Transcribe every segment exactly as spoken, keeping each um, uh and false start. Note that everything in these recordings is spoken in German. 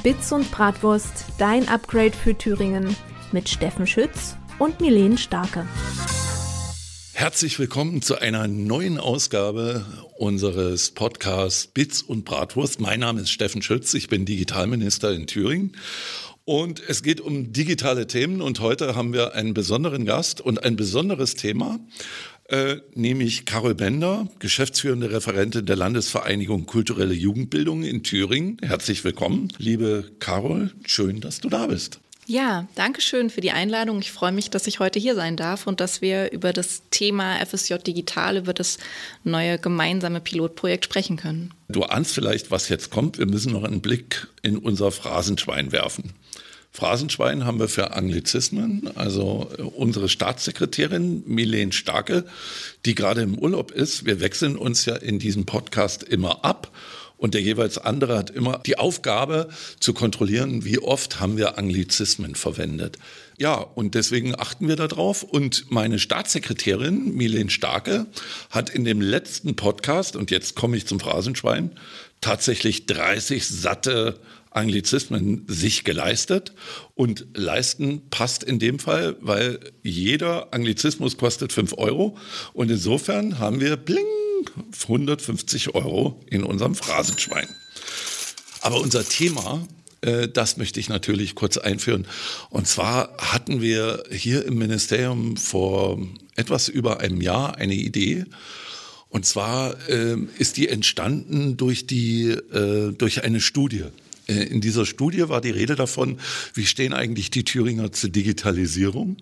Bits und Bratwurst, dein Upgrade für Thüringen mit Steffen Schütz und Milene Starke. Herzlich willkommen zu einer neuen Ausgabe unseres Podcasts Bits und Bratwurst. Mein Name ist Steffen Schütz, ich bin Digitalminister in Thüringen. Und es geht um digitale Themen und heute haben wir einen besonderen Gast und ein besonderes Thema, äh, nämlich Carol Bender, geschäftsführende Referentin der Landesvereinigung Kulturelle Jugendbildung in Thüringen. Herzlich willkommen, liebe Carol, schön, dass du da bist. Ja, danke schön für die Einladung. Ich freue mich, dass ich heute hier sein darf und dass wir über das Thema F S J Digital, über das neue gemeinsame Pilotprojekt sprechen können. Du ahnst vielleicht, was jetzt kommt. Wir müssen noch einen Blick in unser Phrasenschwein werfen. Phrasenschwein haben wir für Anglizismen, also unsere Staatssekretärin Milene Starke, die gerade im Urlaub ist. Wir wechseln uns ja in diesem Podcast immer ab. Und der jeweils andere hat immer die Aufgabe zu kontrollieren, wie oft haben wir Anglizismen verwendet. Ja, und deswegen achten wir darauf. Und meine Staatssekretärin Milene Starke hat in dem letzten Podcast, und jetzt komme ich zum Phrasenschwein, tatsächlich dreißig satte Anglizismen sich geleistet. Und leisten passt in dem Fall, weil jeder Anglizismus kostet fünf Euro. Und insofern haben wir bling, hundertfünfzig Euro in unserem Phrasenschwein. Aber unser Thema, äh, das möchte ich natürlich kurz einführen. Und zwar hatten wir hier im Ministerium vor etwas über einem Jahr eine Idee. Und zwar äh, ist die entstanden durch, die, äh, durch eine Studie. Äh, in dieser Studie war die Rede davon, wie stehen eigentlich die Thüringer zur Digitalisierung.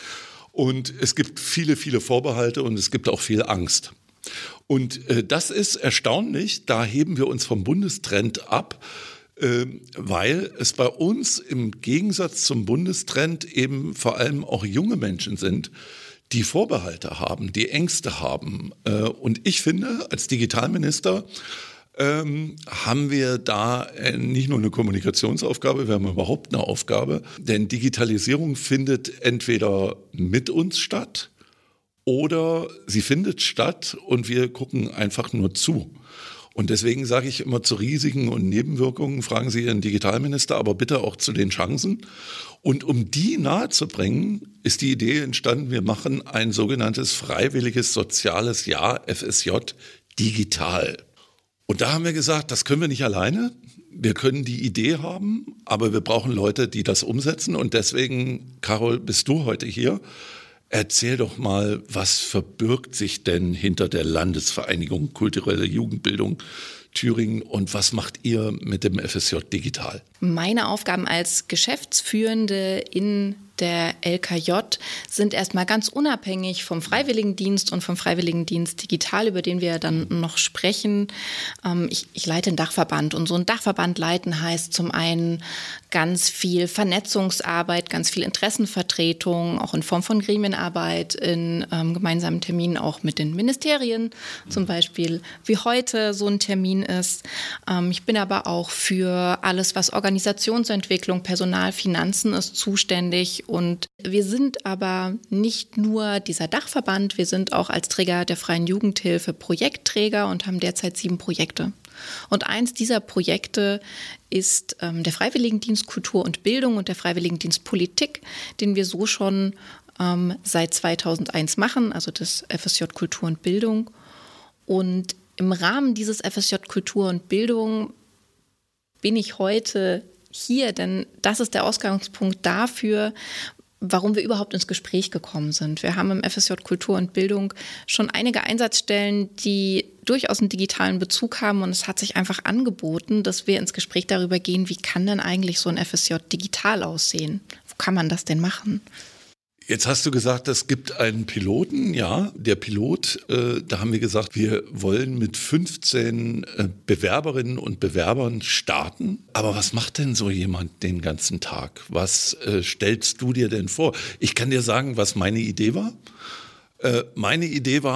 Und es gibt viele, viele Vorbehalte und es gibt auch viel Angst. Und äh, das ist erstaunlich, da heben wir uns vom Bundestrend ab, äh, weil es bei uns im Gegensatz zum Bundestrend eben vor allem auch junge Menschen sind, die Vorbehalte haben, die Ängste haben. Äh, und ich finde, als Digitalminister ähm, haben wir da äh, nicht nur eine Kommunikationsaufgabe, wir haben überhaupt eine Aufgabe, denn Digitalisierung findet entweder mit uns statt, oder sie findet statt und wir gucken einfach nur zu. Und deswegen sage ich immer zu Risiken und Nebenwirkungen, fragen Sie Ihren Digitalminister, aber bitte auch zu den Chancen. Und um die nahezubringen, ist die Idee entstanden, wir machen ein sogenanntes freiwilliges soziales Jahr F S J digital. Und da haben wir gesagt, das können wir nicht alleine. Wir können die Idee haben, aber wir brauchen Leute, die das umsetzen. Und deswegen, Carol, bist du heute hier. Erzähl doch mal, was verbirgt sich denn hinter der Landesvereinigung Kulturelle Jugendbildung Thüringen und was macht ihr mit dem F S J digital? Meine Aufgaben als Geschäftsführende in der L K J sind erstmal ganz unabhängig vom Freiwilligendienst und vom Freiwilligendienst digital, über den wir dann noch sprechen. Ich, ich leite einen Dachverband und so ein Dachverband leiten heißt zum einen ganz viel Vernetzungsarbeit, ganz viel Interessenvertretung, auch in Form von Gremienarbeit, in ähm, gemeinsamen Terminen auch mit den Ministerien, zum Beispiel wie heute so ein Termin ist. Ähm, ich bin aber auch für alles, was Organisationsentwicklung, Personal, Finanzen ist, zuständig. Und wir sind aber nicht nur dieser Dachverband, wir sind auch als Träger der Freien Jugendhilfe Projektträger und haben derzeit sieben Projekte. Und eins dieser Projekte ist ähm, der Freiwilligendienst Kultur und Bildung und der Freiwilligendienst Politik, den wir so schon ähm, seit zweitausendeins machen, also das F S J Kultur und Bildung. Und im Rahmen dieses F S J Kultur und Bildung bin ich heute hier, denn das ist der Ausgangspunkt dafür, warum wir überhaupt ins Gespräch gekommen sind. Wir haben im F S J Kultur und Bildung schon einige Einsatzstellen, die durchaus einen digitalen Bezug haben und es hat sich einfach angeboten, dass wir ins Gespräch darüber gehen, wie kann denn eigentlich so ein F S J digital aussehen? Wo kann man das denn machen? Jetzt hast du gesagt, es gibt einen Piloten, ja, der Pilot, äh, da haben wir gesagt, wir wollen mit fünfzehn äh, Bewerberinnen und Bewerbern starten. Aber was macht denn so jemand den ganzen Tag? Was äh, stellst du dir denn vor? Ich kann dir sagen, was meine Idee war. Äh, meine Idee war,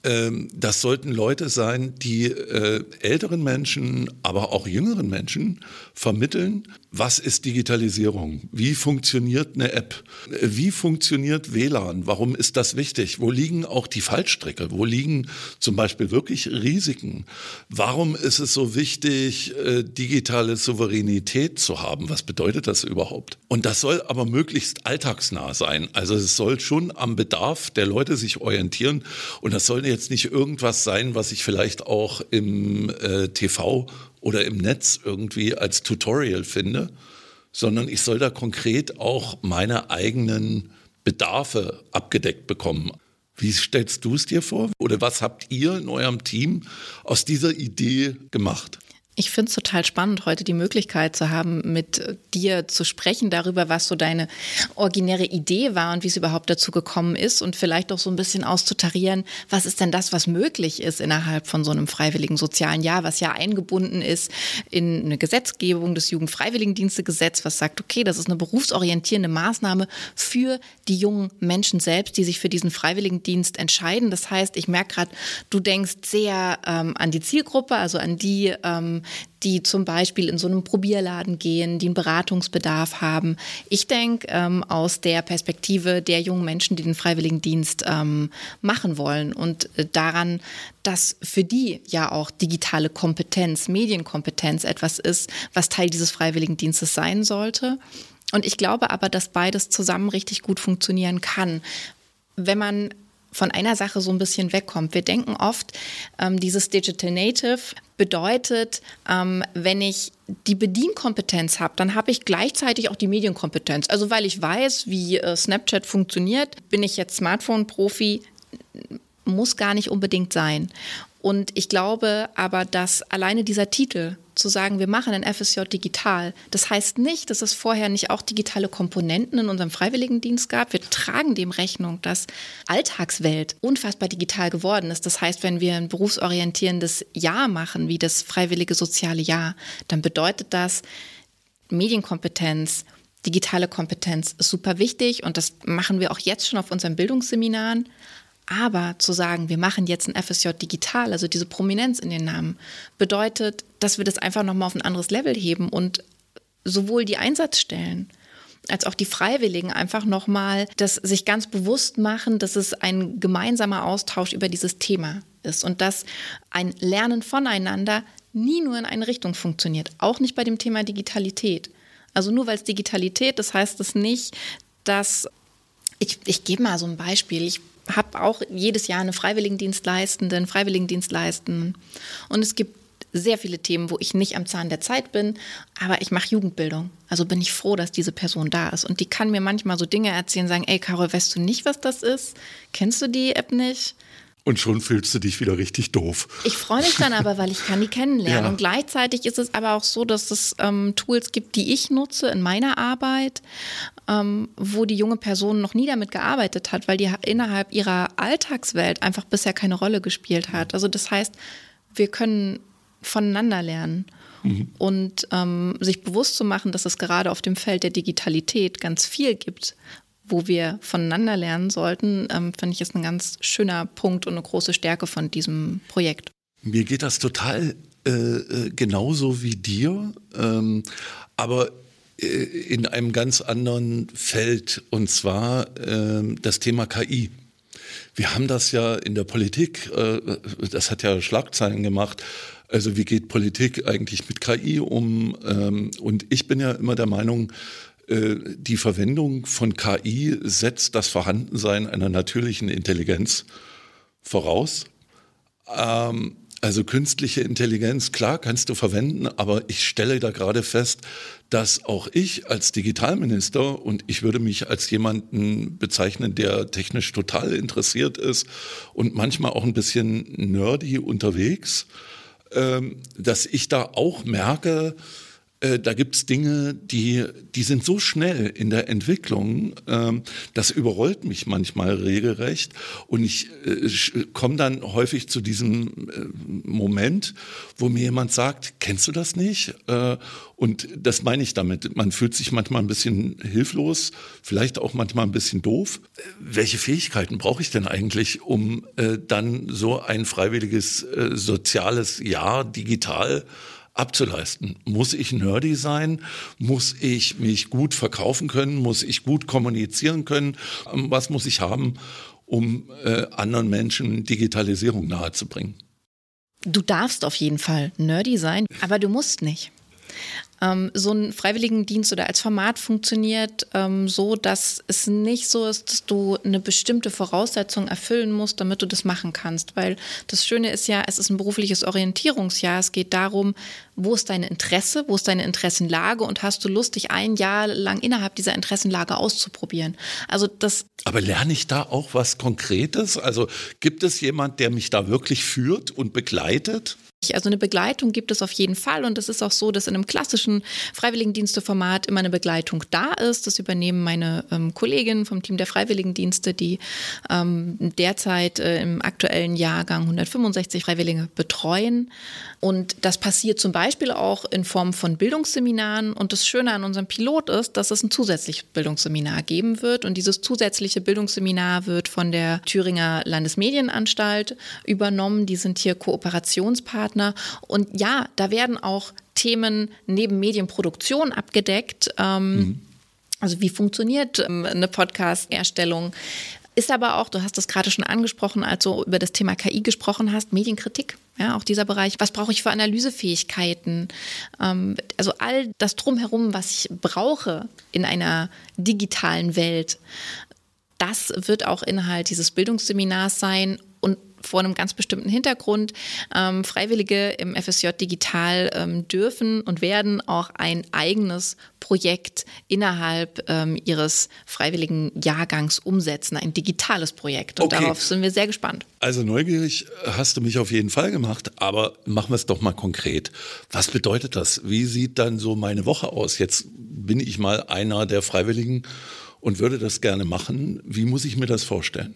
ähm, das sollten Leute sein, die äh, älteren Menschen, aber auch jüngeren Menschen vermitteln, was ist Digitalisierung? Wie funktioniert eine App? Wie funktioniert W L A N? Warum ist das wichtig? Wo liegen auch die Fallstricke? Wo liegen zum Beispiel wirklich Risiken? Warum ist es so wichtig, äh, digitale Souveränität zu haben? Was bedeutet das überhaupt? Und das soll aber möglichst alltagsnah sein. Also es soll schon am Bedarf der Leute sich orientieren. Und das soll jetzt nicht irgendwas sein, was ich vielleicht auch im äh, T V oder im Netz irgendwie als Tutorial finde, sondern ich soll da konkret auch meine eigenen Bedarfe abgedeckt bekommen. Wie stellst du es dir vor? Oder was habt ihr in eurem Team aus dieser Idee gemacht? Ich finde es total spannend, heute die Möglichkeit zu haben, mit dir zu sprechen darüber, was so deine originäre Idee war und wie es überhaupt dazu gekommen ist und vielleicht auch so ein bisschen auszutarieren, was ist denn das, was möglich ist innerhalb von so einem freiwilligen sozialen Jahr, was ja eingebunden ist in eine Gesetzgebung, das Jugendfreiwilligendienstegesetz, was sagt, okay, das ist eine berufsorientierende Maßnahme für die jungen Menschen selbst, die sich für diesen Freiwilligendienst entscheiden. Das heißt, ich merke gerade, du denkst sehr ähm, an die Zielgruppe, also an die, ähm, die zum Beispiel in so einem Probierladen gehen, die einen Beratungsbedarf haben. Ich denke ähm, aus der Perspektive der jungen Menschen, die den Freiwilligendienst ähm, machen wollen und äh, daran, dass für die ja auch digitale Kompetenz, Medienkompetenz etwas ist, was Teil dieses Freiwilligendienstes sein sollte. Und ich glaube aber, dass beides zusammen richtig gut funktionieren kann, wenn man von einer Sache so ein bisschen wegkommt. Wir denken oft, ähm, dieses Digital Native bedeutet, ähm, wenn ich die Bedienkompetenz habe, dann habe ich gleichzeitig auch die Medienkompetenz. Also weil ich weiß, wie äh, Snapchat funktioniert, bin ich jetzt Smartphone-Profi, muss gar nicht unbedingt sein. Und ich glaube aber, dass alleine dieser Titel, zu sagen, wir machen ein F S J digital, das heißt nicht, dass es vorher nicht auch digitale Komponenten in unserem Freiwilligendienst gab. Wir tragen dem Rechnung, dass Alltagswelt unfassbar digital geworden ist. Das heißt, wenn wir ein berufsorientierendes Jahr machen, wie das freiwillige soziale Jahr, dann bedeutet das Medienkompetenz, digitale Kompetenz ist super wichtig und das machen wir auch jetzt schon auf unseren Bildungsseminaren. Aber zu sagen, wir machen jetzt ein F S J digital, also diese Prominenz in den Namen, bedeutet, dass wir das einfach nochmal auf ein anderes Level heben und sowohl die Einsatzstellen als auch die Freiwilligen einfach nochmal das sich ganz bewusst machen, dass es ein gemeinsamer Austausch über dieses Thema ist und dass ein Lernen voneinander nie nur in eine Richtung funktioniert, auch nicht bei dem Thema Digitalität. Also nur weil es Digitalität, das heißt es nicht, dass, ich, ich gebe mal so ein Beispiel, ich habe auch jedes Jahr eine Freiwilligendienstleistende, einen Freiwilligendienstleistenden. Und es gibt sehr viele Themen, wo ich nicht am Zahn der Zeit bin, aber ich mache Jugendbildung. Also bin ich froh, dass diese Person da ist. Und die kann mir manchmal so Dinge erzählen, sagen, ey Carol, weißt du nicht, was das ist? Kennst du die App nicht? Und schon fühlst du dich wieder richtig doof. Ich freue mich dann aber, weil ich kann die kennenlernen. Ja. Und gleichzeitig ist es aber auch so, dass es ähm, Tools gibt, die ich nutze in meiner Arbeit, ähm, wo die junge Person noch nie damit gearbeitet hat, weil die innerhalb ihrer Alltagswelt einfach bisher keine Rolle gespielt hat. Also das heißt, wir können voneinander lernen. Mhm. Und ähm, sich bewusst zu machen, dass es gerade auf dem Feld der Digitalität ganz viel gibt, wo wir voneinander lernen sollten, ähm, finde ich, ist ein ganz schöner Punkt und eine große Stärke von diesem Projekt. Mir geht das total äh, genauso wie dir, ähm, aber äh, in einem ganz anderen Feld, und zwar äh, das Thema K I. Wir haben das ja in der Politik, äh, das hat ja Schlagzeilen gemacht. Also wie geht Politik eigentlich mit K I um? Ähm, und ich bin ja immer der Meinung, die Verwendung von K I setzt das Vorhandensein einer natürlichen Intelligenz voraus. Ähm, also künstliche Intelligenz, klar, kannst du verwenden, aber ich stelle da gerade fest, dass auch ich als Digitalminister, und ich würde mich als jemanden bezeichnen, der technisch total interessiert ist und manchmal auch ein bisschen nerdy unterwegs, ähm, dass ich da auch merke, äh, da gibt es Dinge, die, die sind so schnell in der Entwicklung, ähm, das überrollt mich manchmal regelrecht. Und ich äh, komme dann häufig zu diesem äh, Moment, wo mir jemand sagt, kennst du das nicht? Äh, und das meine ich damit. Man fühlt sich manchmal ein bisschen hilflos, vielleicht auch manchmal ein bisschen doof. Äh, welche Fähigkeiten brauche ich denn eigentlich, um äh, dann so ein freiwilliges äh, soziales Jahr digital abzuleisten? Muss ich nerdy sein? Muss ich mich gut verkaufen können? Muss ich gut kommunizieren können? Was muss ich haben, um äh, anderen Menschen Digitalisierung nahezubringen? Du darfst auf jeden Fall nerdy sein, aber du musst nicht. Ähm, so ein Freiwilligendienst oder als Format funktioniert ähm, so, dass es nicht so ist, dass du eine bestimmte Voraussetzung erfüllen musst, damit du das machen kannst. Weil das Schöne ist ja, es ist ein berufliches Orientierungsjahr. Es geht darum, wo ist deine Interesse, wo ist deine Interessenlage und hast du Lust, dich ein Jahr lang innerhalb dieser Interessenlage auszuprobieren. Also das. Aber lerne ich da auch was Konkretes? Also gibt es jemand, der mich da wirklich führt und begleitet? Also eine Begleitung gibt es auf jeden Fall und es ist auch so, dass in einem klassischen Freiwilligendiensteformat immer eine Begleitung da ist. Das übernehmen meine ähm, Kolleginnen vom Team der Freiwilligendienste, die ähm, derzeit äh, im aktuellen Jahrgang hundertfünfundsechzig Freiwillige betreuen. Und das passiert zum Beispiel auch in Form von Bildungsseminaren. Und das Schöne an unserem Pilot ist, dass es ein zusätzliches Bildungsseminar geben wird. Und dieses zusätzliche Bildungsseminar wird von der Thüringer Landesmedienanstalt übernommen. Die sind hier Kooperationspartner. Und ja, da werden auch Themen neben Medienproduktion abgedeckt. Ähm, mhm. Also wie funktioniert ähm, eine Podcast-Erstellung? Ist aber auch, du hast das gerade schon angesprochen, als du über das Thema K I gesprochen hast, Medienkritik, ja, auch dieser Bereich. Was brauche ich für Analysefähigkeiten? Ähm, also all das Drumherum, was ich brauche in einer digitalen Welt, das wird auch Inhalt dieses Bildungsseminars sein und vor einem ganz bestimmten Hintergrund. Ähm, Freiwillige im F S J Digital ähm, dürfen und werden auch ein eigenes Projekt innerhalb ähm, ihres freiwilligen Jahrgangs umsetzen, ein digitales Projekt. Und okay, darauf sind wir sehr gespannt. Also neugierig hast du mich auf jeden Fall gemacht, aber machen wir es doch mal konkret. Was bedeutet das? Wie sieht dann so meine Woche aus? Jetzt bin ich mal einer der Freiwilligen und würde das gerne machen. Wie muss ich mir das vorstellen?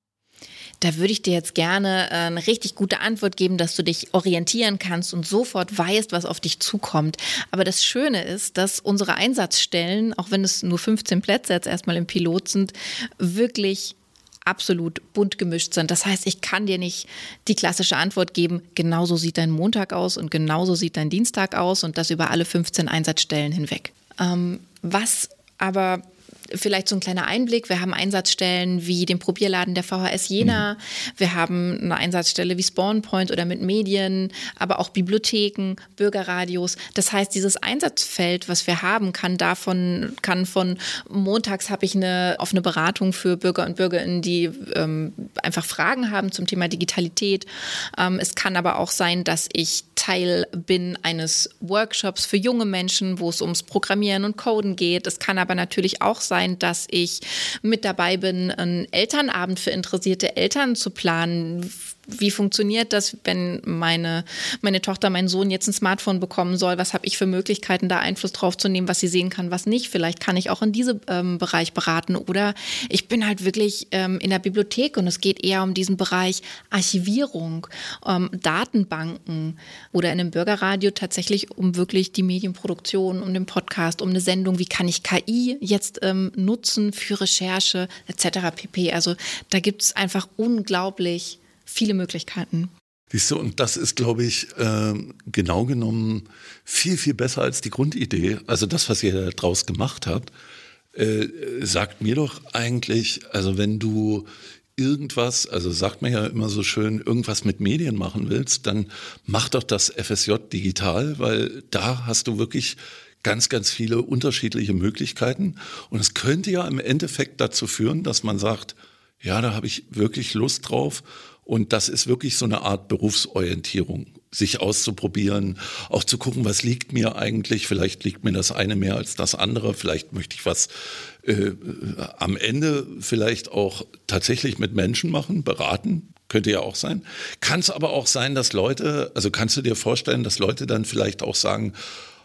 Da würde ich dir jetzt gerne eine richtig gute Antwort geben, dass du dich orientieren kannst und sofort weißt, was auf dich zukommt. Aber das Schöne ist, dass unsere Einsatzstellen, auch wenn es nur fünfzehn Plätze jetzt erstmal im Pilot sind, wirklich absolut bunt gemischt sind. Das heißt, ich kann dir nicht die klassische Antwort geben, genauso sieht dein Montag aus und genauso sieht dein Dienstag aus und das über alle fünfzehn Einsatzstellen hinweg. Ähm, was aber vielleicht so ein kleiner Einblick. Wir haben Einsatzstellen wie den Probierladen der V H S Jena. Mhm. Wir haben eine Einsatzstelle wie SpawnPoint oder mit Medien, aber auch Bibliotheken, Bürgerradios. Das heißt, dieses Einsatzfeld, was wir haben, kann davon, kann von montags habe ich eine offene Beratung für Bürger und Bürgerinnen, die ähm, einfach Fragen haben zum Thema Digitalität. Ähm, es kann aber auch sein, dass ich Teil bin eines Workshops für junge Menschen, wo es ums Programmieren und Coden geht. Es kann aber natürlich auch sein, dass ich mit dabei bin, einen Elternabend für interessierte Eltern zu planen. Wie funktioniert das, wenn meine, meine Tochter, mein Sohn jetzt ein Smartphone bekommen soll? Was habe ich für Möglichkeiten, da Einfluss drauf zu nehmen, was sie sehen kann, was nicht? Vielleicht kann ich auch in diesem ähm, Bereich beraten. Oder ich bin halt wirklich ähm, in der Bibliothek und es geht eher um diesen Bereich Archivierung, ähm, Datenbanken oder in einem Bürgerradio tatsächlich um wirklich die Medienproduktion, um den Podcast, um eine Sendung. Wie kann ich K I jetzt ähm, nutzen für Recherche et cetera pp. Also da gibt es einfach unglaublich viele Möglichkeiten. Siehst du, und das ist, glaube ich, äh, genau genommen viel, viel besser als die Grundidee. Also das, was ihr da draus gemacht habt, äh, sagt mir doch eigentlich, also wenn du irgendwas, also sagt man ja immer so schön, irgendwas mit Medien machen willst, dann mach doch das F S J digital, weil da hast du wirklich ganz, ganz viele unterschiedliche Möglichkeiten. Und es könnte ja im Endeffekt dazu führen, dass man sagt, ja, da habe ich wirklich Lust drauf. Und das ist wirklich so eine Art Berufsorientierung, sich auszuprobieren, auch zu gucken, was liegt mir eigentlich. Vielleicht liegt mir das eine mehr als das andere. Vielleicht möchte ich was äh, am Ende vielleicht auch tatsächlich mit Menschen machen, beraten. Könnte ja auch sein. Kann es aber auch sein, dass Leute, also kannst du dir vorstellen, dass Leute dann vielleicht auch sagen,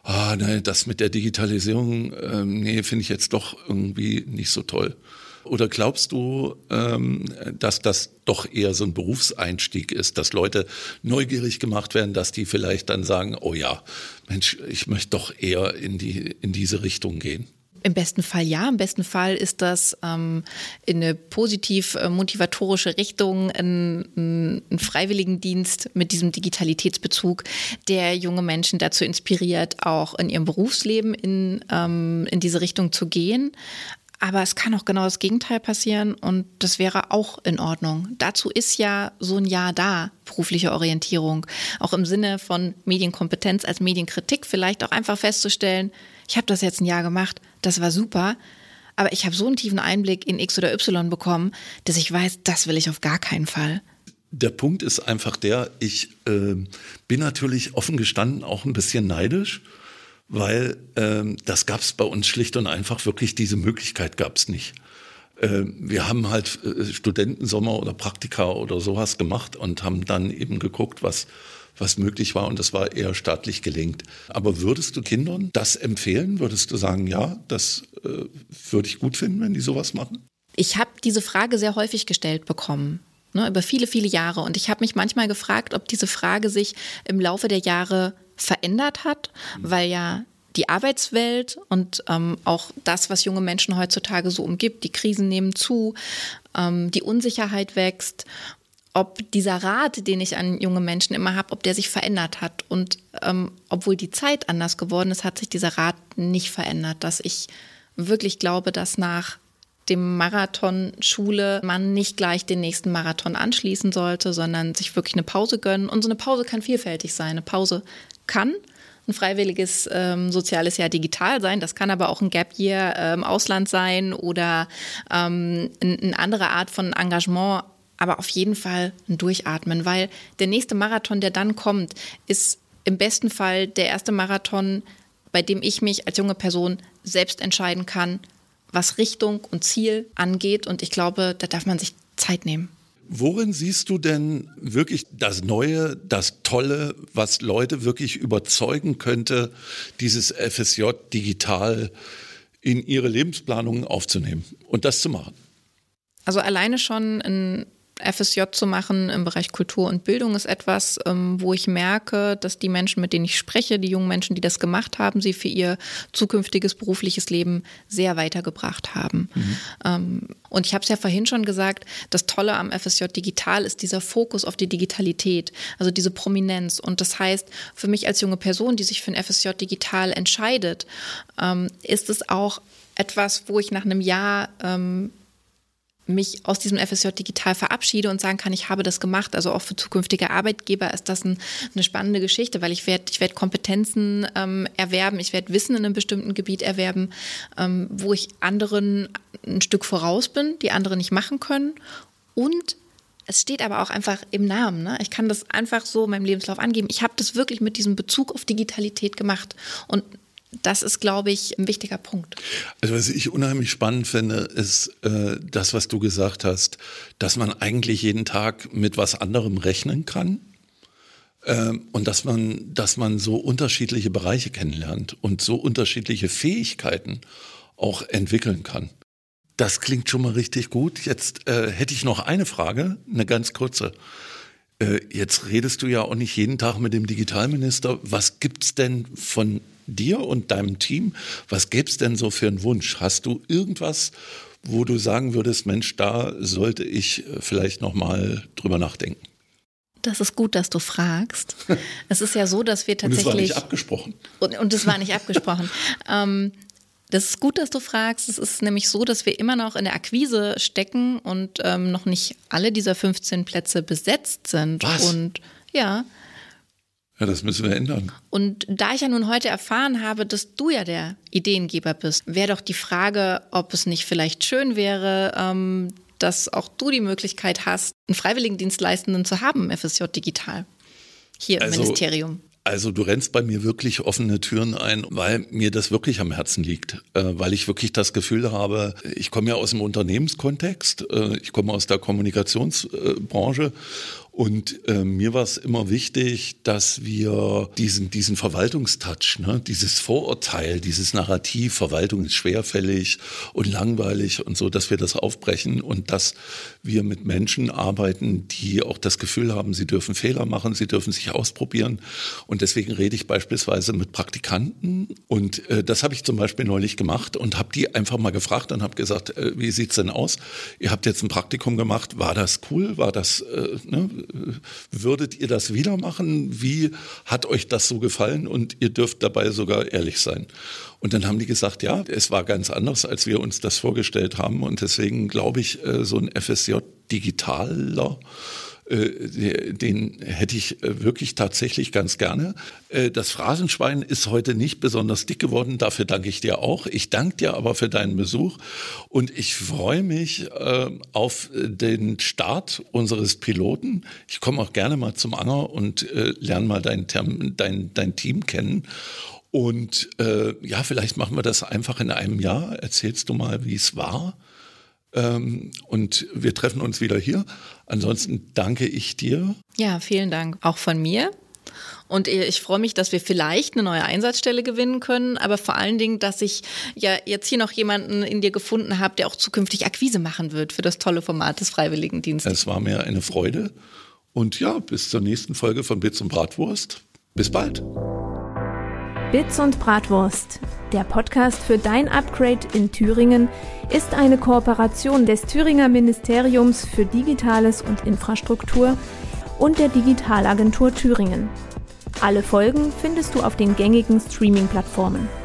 ah, nee, das mit der Digitalisierung, ähm, nee, finde ich jetzt doch irgendwie nicht so toll. Oder glaubst du, ähm, dass das doch eher so ein Berufseinstieg ist, dass Leute neugierig gemacht werden, dass die vielleicht dann sagen, oh ja, Mensch, ich möchte doch eher in die, in diese Richtung gehen? Im besten Fall ja. Im besten Fall ist das ähm, in eine positiv äh, motivatorische Richtung ein, ein Freiwilligendienst mit diesem Digitalitätsbezug, der junge Menschen dazu inspiriert, auch in ihrem Berufsleben in, ähm, in diese Richtung zu gehen. Aber es kann auch genau das Gegenteil passieren und das wäre auch in Ordnung. Dazu ist ja so ein Jahr da, berufliche Orientierung. Auch im Sinne von Medienkompetenz als Medienkritik vielleicht auch einfach festzustellen, ich habe das jetzt ein Jahr gemacht, das war super, aber ich habe so einen tiefen Einblick in X oder Y bekommen, dass ich weiß, das will ich auf gar keinen Fall. Der Punkt ist einfach der, ich äh, bin natürlich offen gestanden auch ein bisschen neidisch, weil ähm, das gab es bei uns schlicht und einfach wirklich, diese Möglichkeit gab es nicht. Äh, wir haben halt äh, Studentensommer oder Praktika oder sowas gemacht und haben dann eben geguckt, was, was möglich war und das war eher staatlich gelenkt. Aber würdest du Kindern das empfehlen? Würdest du sagen, ja, das äh, würde ich gut finden, wenn die sowas machen? Ich habe diese Frage sehr häufig gestellt bekommen. Ne, über viele, viele Jahre. Und ich habe mich manchmal gefragt, ob diese Frage sich im Laufe der Jahre verändert hat, weil ja die Arbeitswelt und ähm, auch das, was junge Menschen heutzutage so umgibt, die Krisen nehmen zu, ähm, die Unsicherheit wächst, ob dieser Rat, den ich an junge Menschen immer habe, ob der sich verändert hat. Und ähm, obwohl die Zeit anders geworden ist, hat sich dieser Rat nicht verändert, dass ich wirklich glaube, dass nach dem Marathon Schule man nicht gleich den nächsten Marathon anschließen sollte, sondern sich wirklich eine Pause gönnen. Und so eine Pause kann vielfältig sein. Eine Pause kann ein freiwilliges ähm, soziales Jahr digital sein. Das kann aber auch ein Gap Year äh, im Ausland sein oder ähm, eine, eine andere Art von Engagement. Aber auf jeden Fall ein Durchatmen, weil der nächste Marathon, der dann kommt, ist im besten Fall der erste Marathon, bei dem ich mich als junge Person selbst entscheiden kann, was Richtung und Ziel angeht. Und ich glaube, da darf man sich Zeit nehmen. Worin siehst du denn wirklich das Neue, das Tolle, was Leute wirklich überzeugen könnte, dieses F S J digital in ihre Lebensplanungen aufzunehmen und das zu machen? Also alleine schon ein F S J zu machen im Bereich Kultur und Bildung ist etwas, ähm, wo ich merke, dass die Menschen, mit denen ich spreche, die jungen Menschen, die das gemacht haben, sie für ihr zukünftiges berufliches Leben sehr weitergebracht haben. Mhm. Ähm, und ich habe es ja vorhin schon gesagt, das Tolle am F S J Digital ist dieser Fokus auf die Digitalität, also diese Prominenz. Und das heißt, für mich als junge Person, die sich für ein F S J Digital entscheidet, ähm, ist es auch etwas, wo ich nach einem Jahr ähm, mich aus diesem F S J digital verabschiede und sagen kann, ich habe das gemacht. Also auch für zukünftige Arbeitgeber ist das ein, eine spannende Geschichte, weil ich werde ich werd Kompetenzen ähm, erwerben, ich werde Wissen in einem bestimmten Gebiet erwerben, ähm, wo ich anderen ein Stück voraus bin, die andere nicht machen können. Und es steht aber auch einfach im Namen. Ne? Ich kann das einfach so in meinem Lebenslauf angeben. Ich habe das wirklich mit diesem Bezug auf Digitalität gemacht. Und das ist, glaube ich, ein wichtiger Punkt. Also was ich unheimlich spannend finde, ist äh, das, was du gesagt hast, dass man eigentlich jeden Tag mit was anderem rechnen kann äh, und dass man, dass man so unterschiedliche Bereiche kennenlernt und so unterschiedliche Fähigkeiten auch entwickeln kann. Das klingt schon mal richtig gut. Jetzt äh, hätte ich noch eine Frage, eine ganz kurze. Äh, jetzt redest du ja auch nicht jeden Tag mit dem Digitalminister. Was gibt's denn von dir und deinem Team, was gäbe es denn so für einen Wunsch? Hast du irgendwas, wo du sagen würdest, Mensch, da sollte ich vielleicht noch mal drüber nachdenken? Das ist gut, dass du fragst. Es ist ja so, dass wir tatsächlich... Und es war nicht abgesprochen. Und, und es war nicht abgesprochen. ähm, das ist gut, dass du fragst. Es ist nämlich so, dass wir immer noch in der Akquise stecken und ähm, noch nicht alle dieser fünfzehn Plätze besetzt sind. Was? Und ja... Ja, das müssen wir ändern. Und da ich ja nun heute erfahren habe, dass du ja der Ideengeber bist, wäre doch die Frage, ob es nicht vielleicht schön wäre, ähm, dass auch du die Möglichkeit hast, einen Freiwilligendienstleistenden zu haben im F S J Digital, hier im also, Ministerium. Also du rennst bei mir wirklich offene Türen ein, weil mir das wirklich am Herzen liegt, äh, weil ich wirklich das Gefühl habe, ich komme ja aus dem Unternehmenskontext, äh, ich komme aus der Kommunikationsbranche Und äh, mir war es immer wichtig, dass wir diesen, diesen Verwaltungstouch, ne, dieses Vorurteil, dieses Narrativ, Verwaltung ist schwerfällig und langweilig und so, dass wir das aufbrechen und dass wir mit Menschen arbeiten, die auch das Gefühl haben, sie dürfen Fehler machen, sie dürfen sich ausprobieren. Und deswegen rede ich beispielsweise mit Praktikanten. Und äh, das habe ich zum Beispiel neulich gemacht und habe die einfach mal gefragt und habe gesagt, äh, wie sieht's denn aus? Ihr habt jetzt ein Praktikum gemacht, war das cool? War das, äh, ne? Würdet ihr das wieder machen? Wie hat euch das so gefallen? Und ihr dürft dabei sogar ehrlich sein. Und dann haben die gesagt, ja, es war ganz anders, als wir uns das vorgestellt haben. Und deswegen glaube ich, so ein F S J-Digitaler, den hätte ich wirklich tatsächlich ganz gerne. Das Phrasenschwein ist heute nicht besonders dick geworden, dafür danke ich dir auch. Ich danke dir aber für deinen Besuch und ich freue mich auf den Start unseres Piloten. Ich komme auch gerne mal zum Anger und lerne mal dein, dein, dein Team kennen. Und äh, ja, vielleicht machen wir das einfach in einem Jahr. Erzählst du mal, wie es war? Ähm, und wir treffen uns wieder hier. Ansonsten danke ich dir. Ja, vielen Dank auch von mir. Und ich freue mich, dass wir vielleicht eine neue Einsatzstelle gewinnen können, aber vor allen Dingen, dass ich ja jetzt hier noch jemanden in dir gefunden habe, der auch zukünftig Akquise machen wird für das tolle Format des Freiwilligendienstes. Es war mir eine Freude. Und ja, bis zur nächsten Folge von Bits und Bratwurst. Bis bald. Bits und Bratwurst, der Podcast für dein Upgrade in Thüringen, ist eine Kooperation des Thüringer Ministeriums für Digitales und Infrastruktur und der Digitalagentur Thüringen. Alle Folgen findest du auf den gängigen Streaming-Plattformen.